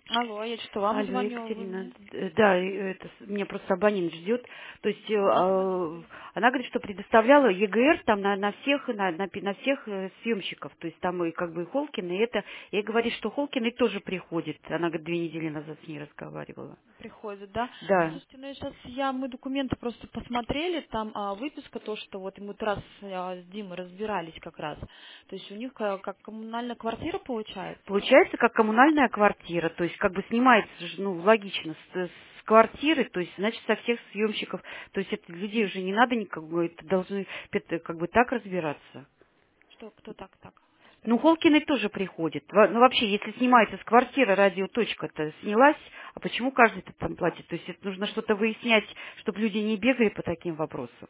Алло, я что, вам Алло, звоню, вы Екатерина, мне? да, меня просто абонент ждет. То есть Ага. она говорит, что предоставляла ЕГР там на всех, на всех съемщиков. То есть там и как бы и Холкин, и это. И говорит, что Холкин и тоже приходит. Она говорит, 2 недели назад с ней разговаривала. Приходит, да? Ну, Да. слушайте, ну сейчас мы документы просто посмотрели, там выписка, то, что вот мы вот раз с Димой разбирались как раз. То есть у них как коммунальная квартира получается. Получается, как коммунальная квартира, то есть как бы снимается, ну, логично, с квартиры, то есть, значит, со всех съемщиков, то есть это людей уже не надо никакого, это должны как бы так разбираться. Что, кто так Ну, разбирается? Холкиной тоже приходит. Ну, вообще, если снимается с квартиры, радиоточка-то снялась, а почему каждый-то там платит? То есть это нужно что-то выяснять, чтобы люди не бегали по таким вопросам.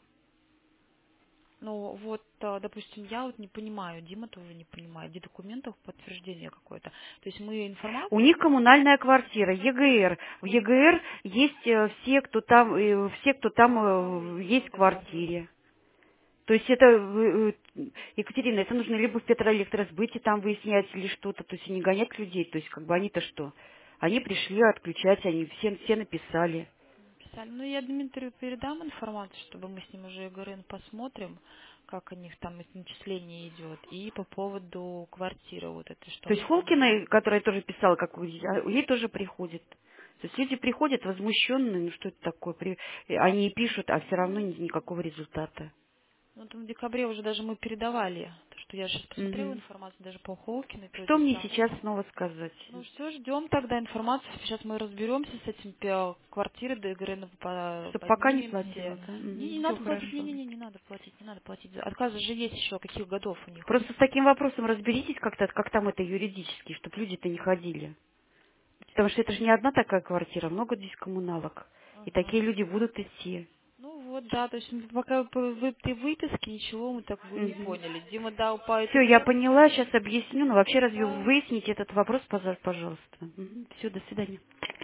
Ну вот, допустим, я вот не понимаю, Дима тоже не понимает, где документов подтверждение какое-то. То есть мы У информацию. них коммунальная квартира, ЕГР. В ЕГР есть все, кто там Выяснила есть в вот этот вопрос. квартире. То есть это, Екатерина, это нужно либо в Петроэлектросбыте там выяснять или что-то, то есть не гонять людей, то есть как бы они-то что? Они пришли отключать, они все написали. Писали. Ну, я Дмитрию передам информацию, чтобы мы с ним уже ГРН посмотрим, как у них там начисление идет. И по поводу квартиры вот этой, что То есть они там уже... Холкина, которая тоже писала, как ей тоже приходит. То есть люди приходят возмущенные, ну что это такое, они и пишут, а все равно никакого результата. Ну, там в декабре уже даже мы передавали, то, что я сейчас посмотрела Мгм. информацию даже по Холкиной, то Что это мне самое. сейчас снова сказать? Ну, все, ждем тогда информацию. Сейчас мы разберемся с этим квартирой, до ГРН Чтоб пока не платила, поднимемся. да? Не Все надо платить, хорошо. не надо платить, не надо платить. Отказы же есть еще, каких годов у них. Просто с таким вопросом разберитесь как-то, как там это юридически, чтобы люди-то не ходили. Потому что это же не одна такая квартира, много здесь коммуналок. И такие Ага. люди будут идти. Ну вот, да, то есть пока по этой выписке ничего мы так бы не поняли. Дима дал по Все, этой я выписке. поняла, сейчас объясню. Но вообще разве Да. выясните этот вопрос, пожалуйста. Все, до свидания.